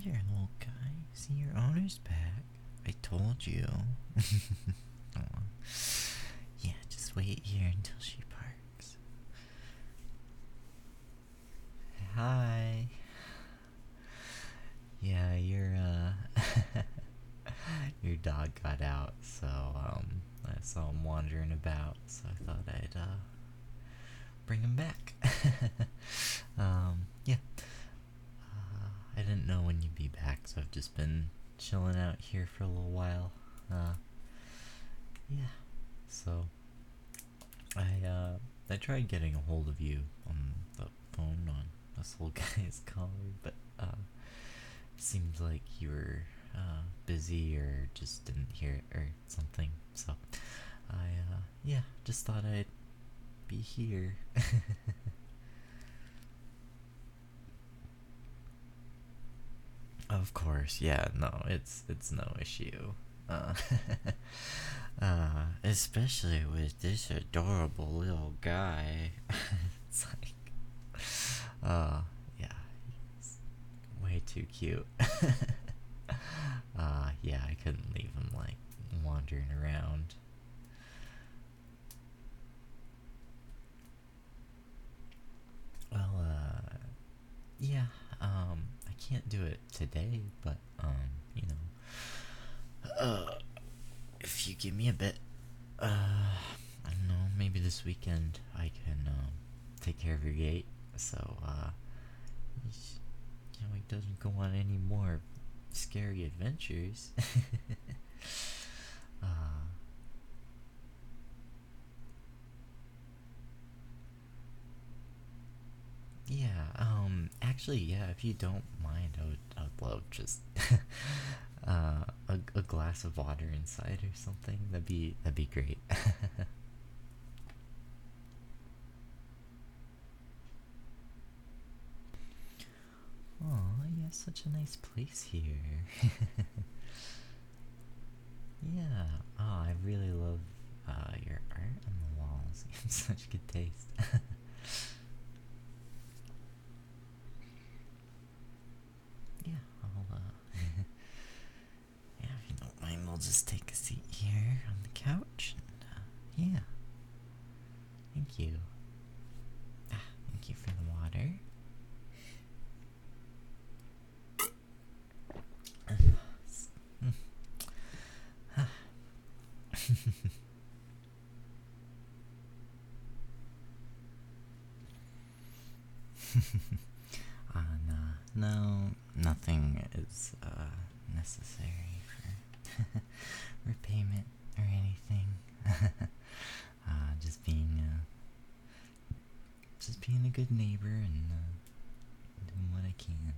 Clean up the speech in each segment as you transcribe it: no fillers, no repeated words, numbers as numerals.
there, little guy. See, your owner's back. I told you. Aw. Yeah, just wait here until she parks. Hi. Yeah, your dog got out, so, I saw him wandering about, so I thought I'd, bring him back. Yeah. I didn't know when you'd be back, so I've just been chilling out here for a little while. Yeah. So, I tried getting a hold of you on the phone on this little guy's collar, but, it seems like you were, busy or just didn't hear it or something, so yeah, just thought I'd be here. Of course, yeah, no, it's no issue. Uh, especially with this adorable little guy. It's like, yeah, he's way too cute. Yeah, I couldn't leave him like wandering around. Well, yeah, I can't do it today, but, you know, if you give me a bit, I don't know, maybe this weekend I can, take care of your gate, so, he doesn't go on any more scary adventures. uh, yeah, actually, yeah, if you don't mind, I would love just, a glass of water inside or something. That'd be great. Oh, you have such a nice place here. Yeah. Oh, I really love your art on the walls. You have such good taste. Yeah, I'll yeah, if you don't mind, we'll just take a seat here on the couch. And, yeah. Thank you. Thank you for the water. No, no, nothing is necessary for repayment or anything. Just being a good neighbor and doing what I can.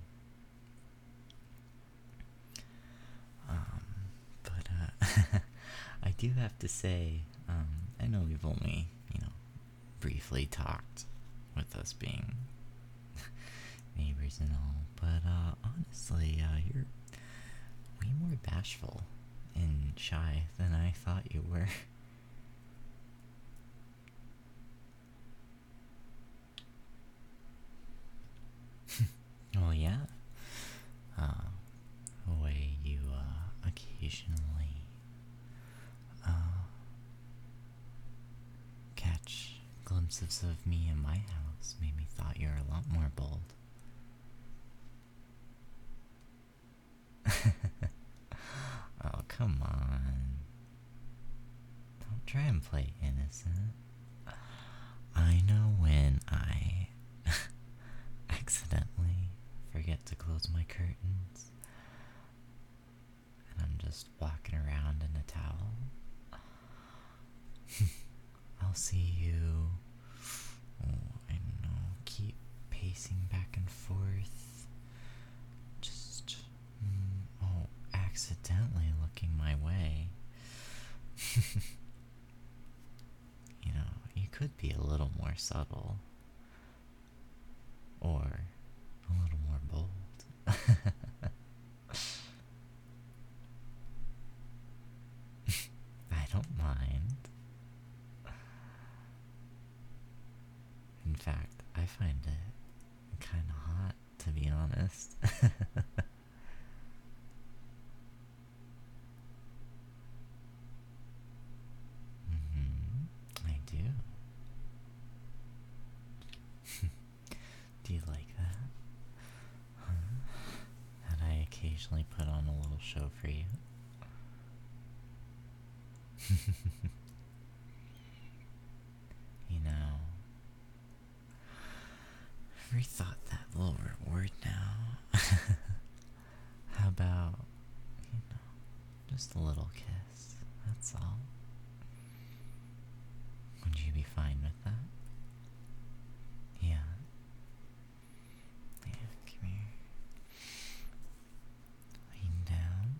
But I do have to say, I know we've only, briefly talked with us being neighbors and all, but honestly, you're way more bashful and shy than I thought you were. Well, yeah. The way you occasionally uh, catch glimpses of me in my house made me thought you were a lot more bold. Oh, come on. Don't try and play innocent. I know when I accidentally forget to close my curtains and I'm just walking around in a towel. I'll see you, I don't know, keep pacing back and forth, just, accidentally looking my way. You could be a little more subtle, or a little more bold. I don't mind. In fact, I find it kind of hot, to be honest. show for you. You know, ever thought that little reward now? How about, just a little kiss? That's all. Would you be fine with that? Yeah. Yeah, come here. Lean down.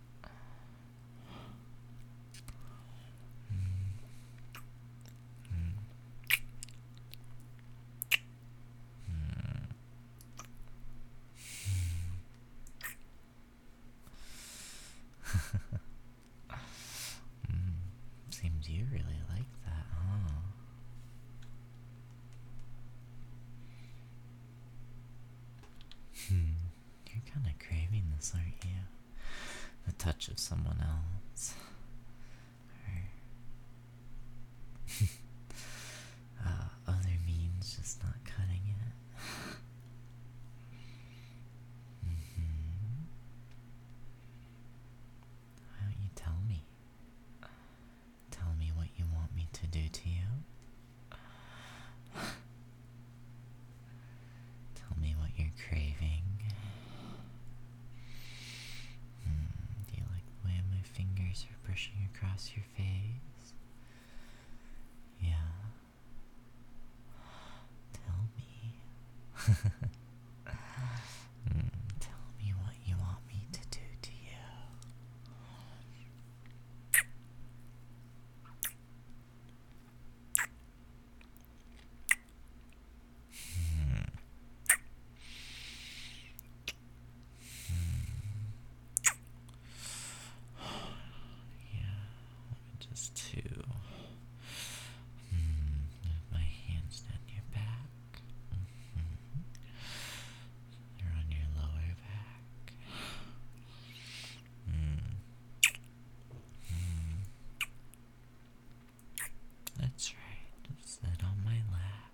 Seems you really like that, huh? You're kind of craving this, aren't you? The touch of someone else. Or other means just not cutting it. Why don't you tell me? Tell me what you want me to do to you. Tell me what you're craving. Do you like the way my fingers are brushing across your face? Yeah. Tell me. Tell me what you want me to do to you. Just to move my hands down your back. They're on your lower back. That's right. Sit on my lap.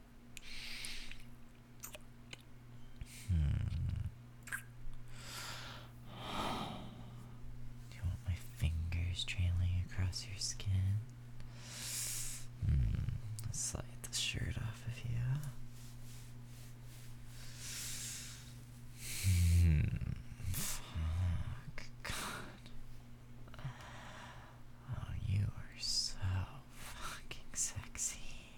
Do you want my fingers trailing across your skin? Let's slide the shirt off of you. Fuck. God. Oh, you are so fucking sexy.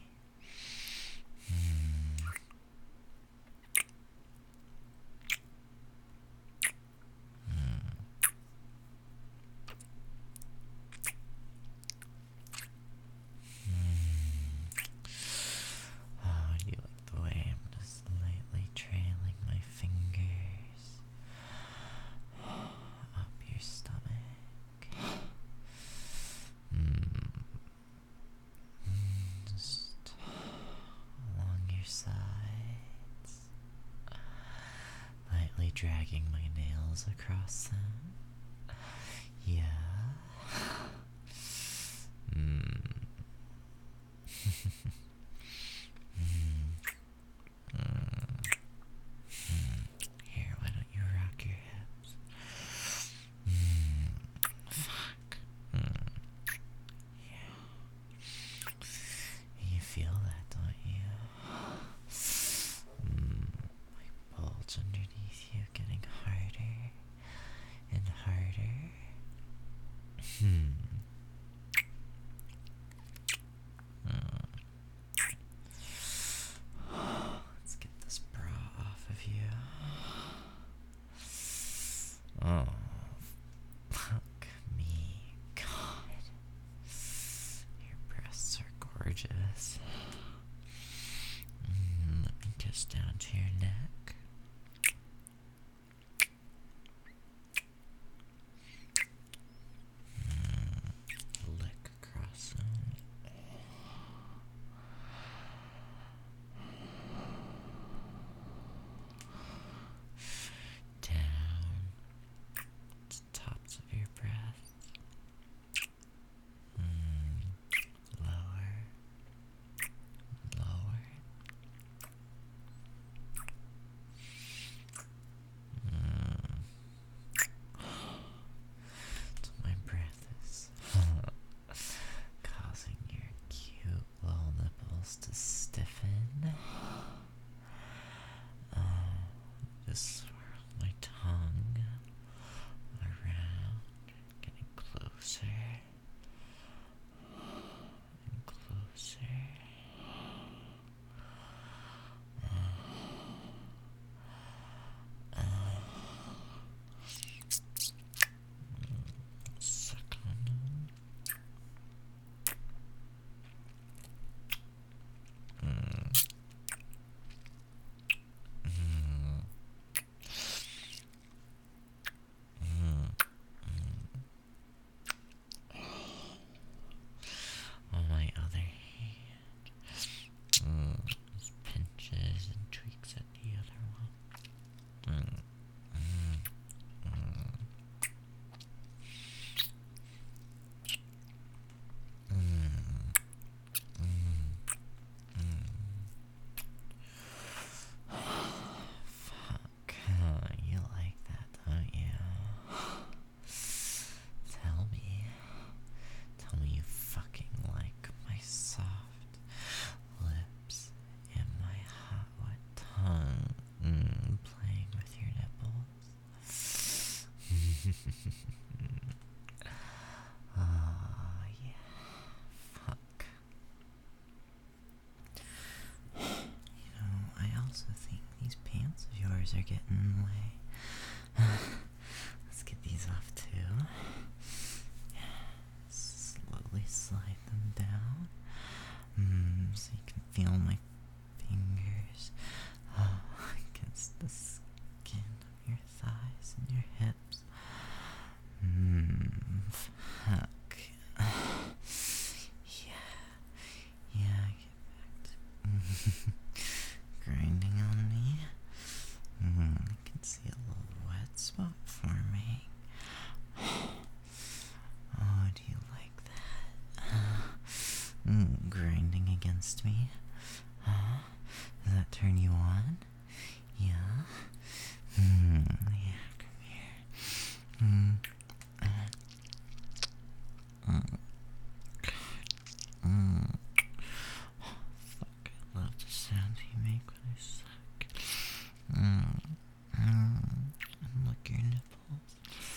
Oh, do you like the way I'm just lightly trailing my fingers up your stomach? Just along your sides, lightly dragging my nails across them. Yeah. Here, why don't you rock your hips? Fuck. Yeah. You feel that, don't you? My bulge underneath you getting harder and harder. Let's get this bra off of you. Oh, fuck me, God. Your breasts are gorgeous. Let me kiss down to your neck. Lick across them. Down to the tops of your breasts. Lower. Lower. are getting in the way. Let's get these off too. Slowly slide them down. So you can feel my fingers against the skin of your thighs and your hips. Fuck. Yeah, get back to grinding on me. I can see a little wet spot forming. Oh, do you like that? Grinding against me? Does that turn you on? Yeah? Yeah, come here. Fuck, I love the sounds you make when I suck. And look your nipples.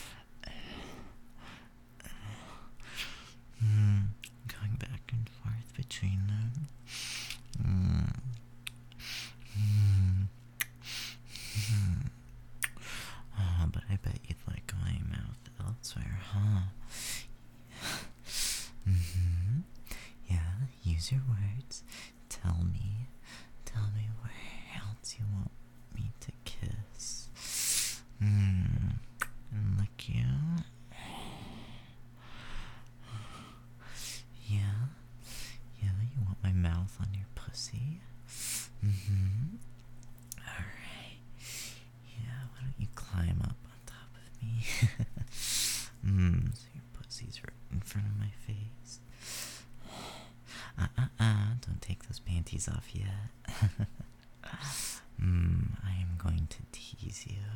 Going back and forth between them. Oh, but I bet you'd like my mouth elsewhere, huh? Yeah, use your words. Tell me where else you want me to kiss. And lick you. Yeah, you want my mouth on your pussy? Alright. Yeah, why don't you climb up on top of me? So your pussy's right in front of my face. Don't take those panties off yet. I am going to tease you.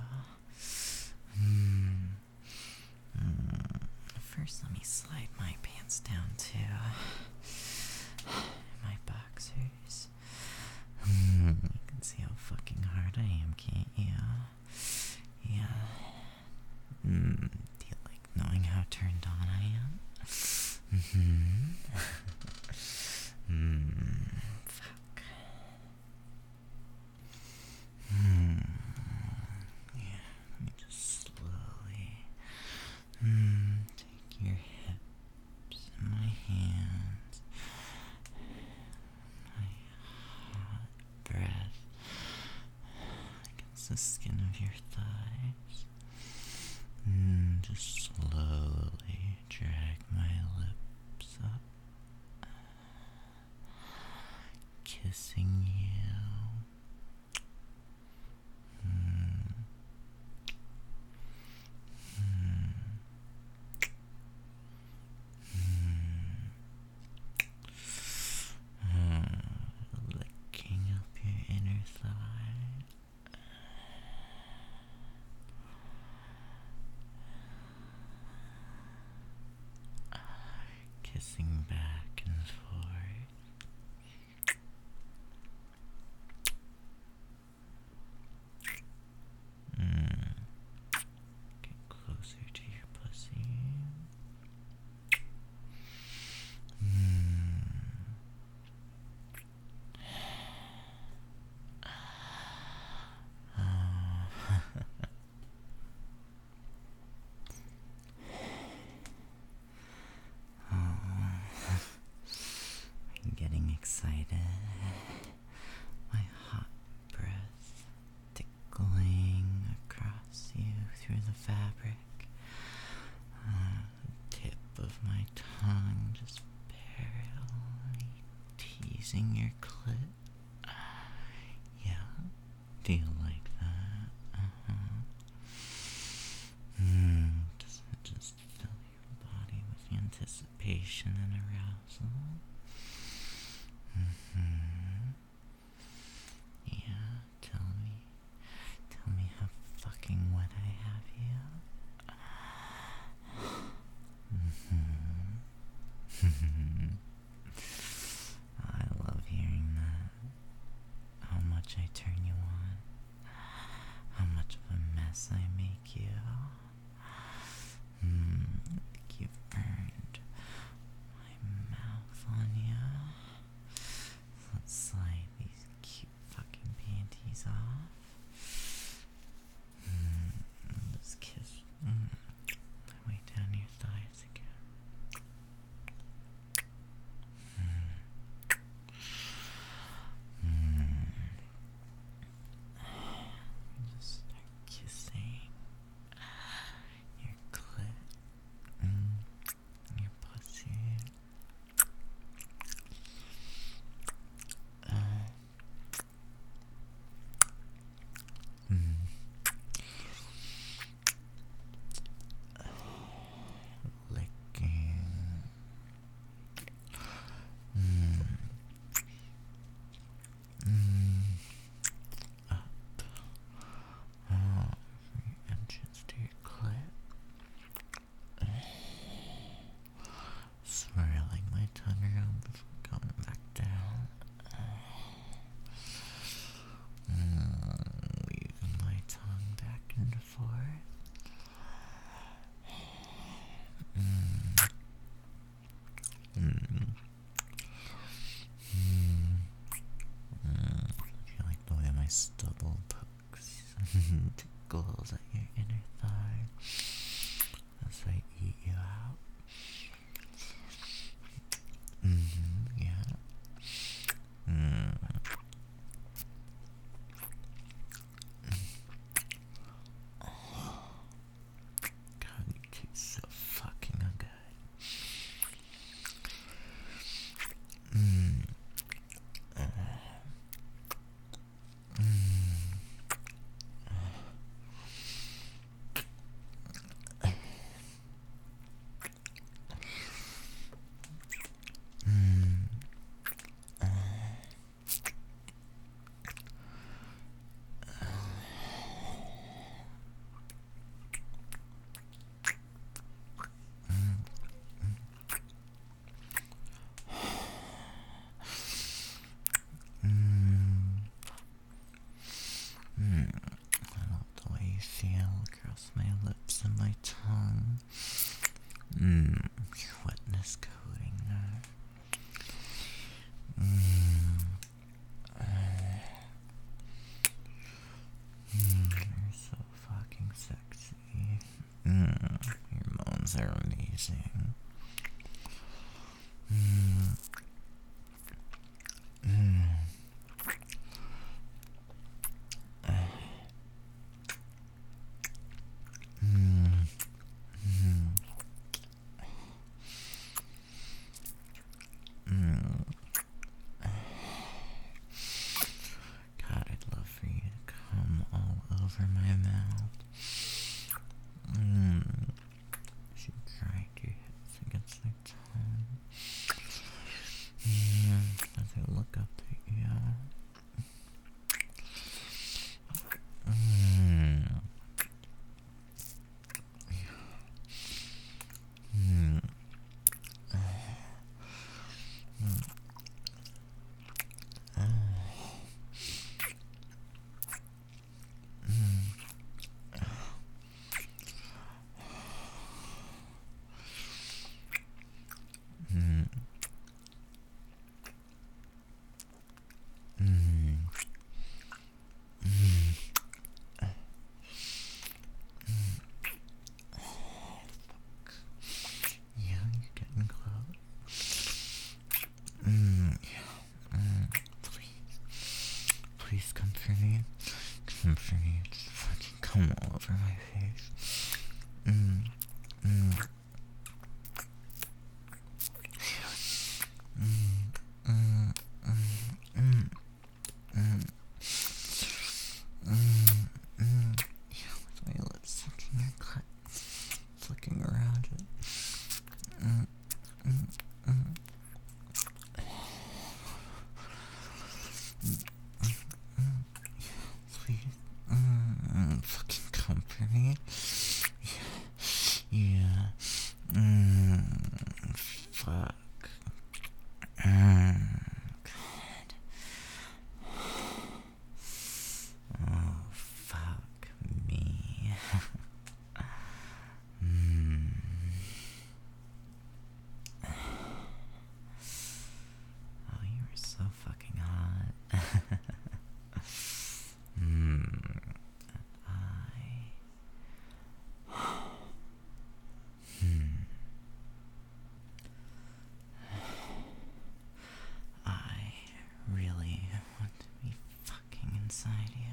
First, let me slide my pants down too. My boxers. You can see how fucking hard I am, can't you? Yeah. Do you like knowing how turned on I am? Fuck. Yeah, let me just slowly take your hips in my hands, my hot breath against the skin of your thighs. Just slowly drag my lips up, kissing you. Licking up your inner thigh. Kissing back and forth. Get closer to your pussy. I'm getting excited. My hot breath tickling across you through the fabric. Tip of my tongue just barely teasing your clit. Yeah, do you like that? Does it just fill your body with anticipation and arousal? Yeah, tell me how fucking wet I have you. I love hearing that. How much I turn you on. How much of a mess I make you. Like you've earned my mouth on you. Let's slide these cute fucking panties off. Tickles at your inner thigh as I eat you out. Yeah. God, you taste so fucking good. I love the way you feel across my lips and my tongue. Your wetness coating. You're so fucking sexy. Your moans are amazing. God, I'd love for you to come all over my mouth. As you grind your hips against my tongue. As I look up at you. Yeah, you're getting close. Please come for me. Come for me. Just fucking come all over my face. Yeah, with my lips sucking your clit, flicking around it. Please, fucking come for me. Yeah. Fuck. God. Oh, fuck me. Oh, you were so fucking hot. I really want to be fucking inside you.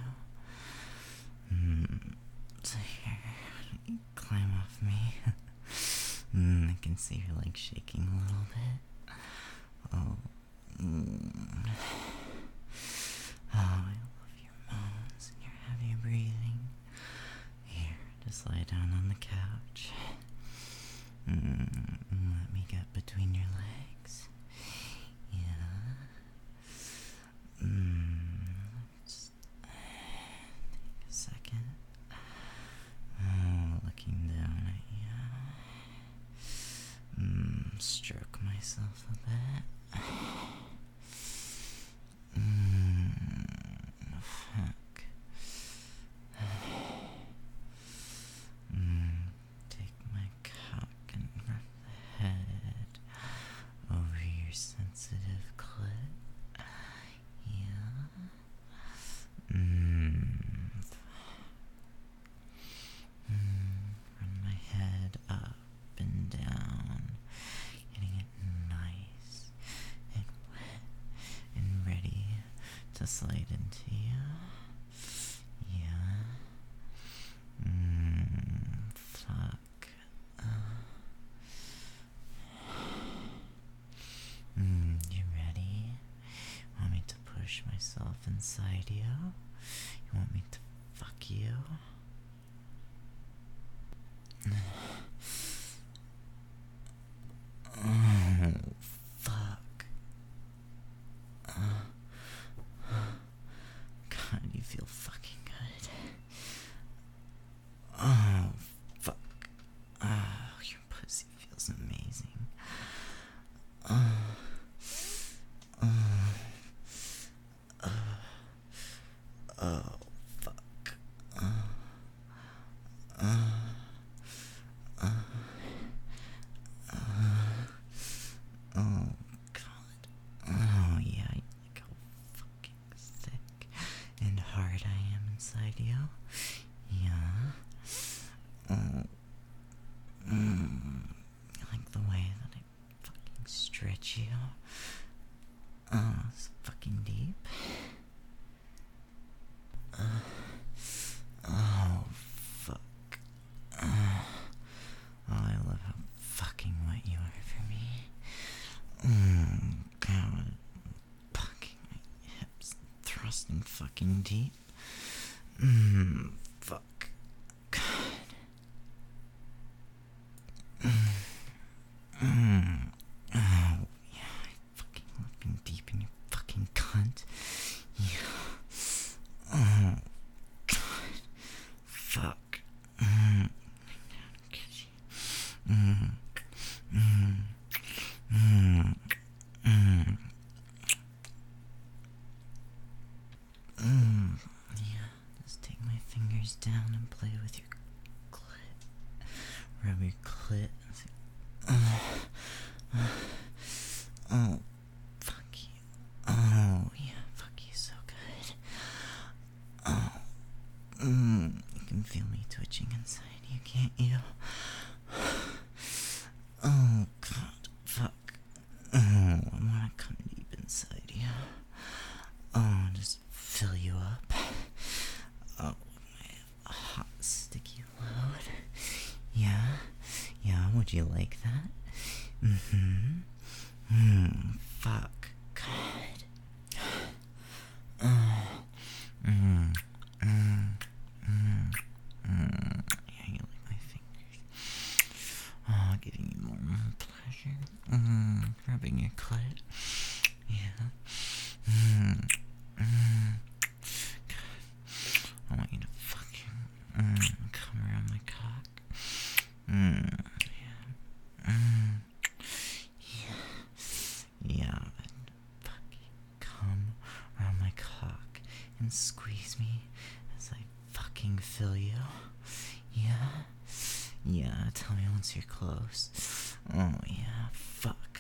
So here, you climb off me. I can see your legs shaking a little bit. Oh. Oh, I love your moans and your heavy breathing. Here, just lie down on the couch. Let me get between your legs. Yeah. Just take a second. Looking down at you. Stroke myself a bit. Fuck. Take my cock and rub the head over your sensitive clit. Yeah. to slide into you. Yeah. Fuck. You ready? Want me to push myself inside you? You want me to fuck you? Oh, fuck. God, you feel fucking good. Oh, fuck. Oh, your pussy feels amazing. Oh, fuck. Oh, God. Oh, yeah, like how fucking thick and hard I am inside you. Yeah. Oh. I like the way that I fucking stretch you. Oh, it's fucking deep. Oh, fuck. Oh, I love how fucking wet you are for me. God. Fucking my hips thrusting fucking deep. Fuck. God. Oh, yeah, I fucking love being deep in your fucking cunt. Yeah. Oh, God. Fuck. Yeah, just take my fingers down and play with your clit. Rub your clit. Oh, fuck you. Oh, yeah, fuck you so good. Oh, you can feel me twitching inside you, can't you? Oh, God, fuck. Oh, I wanna come deep inside you. Oh, just fill you up. Oh, my hot, sticky load. Yeah? Yeah, would you like that? Fuck. God. Yeah, you like my fingers. Oh, giving you more pleasure. Rubbing your clit. Yeah. I want you to fucking come around my cock. Yeah. Yeah, and fucking come around my cock and squeeze me as I fucking fill you. Yeah? Yeah, tell me once you're close. Oh, yeah, fuck.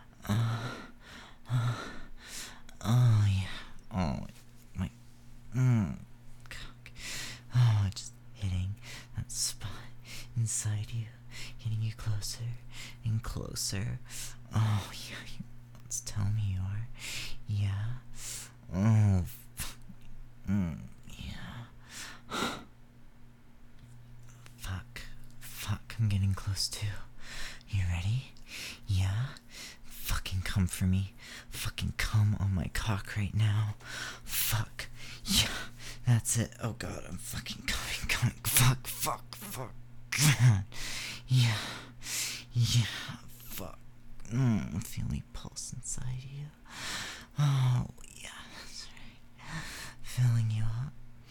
Oh, yeah. Oh, my, cock. Oh, just hitting that spot inside you, getting you closer and closer. Oh, yeah, let's tell me you are. Yeah. Oh, yeah. Fuck, I'm getting close too. You ready? Yeah? Fucking come for me. Fucking come on my cock right now. Fuck. Yeah, that's it. Oh god, I'm fucking coming. Fuck. God. Yeah. Fuck. Feel me pulse inside you. Oh, yeah, that's right. Filling you up.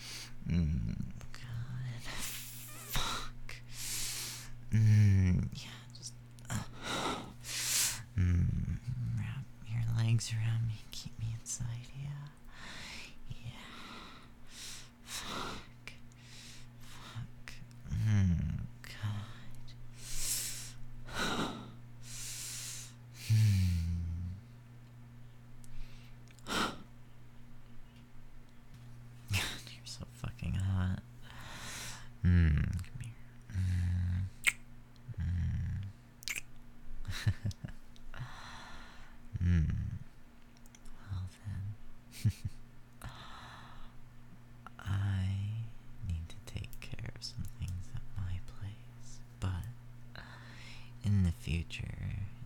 God. Fuck. Yeah, just wrap your legs around me, keep me inside you. Yeah. Fuck. God. God, you're so fucking hot. Come here. Well then. future.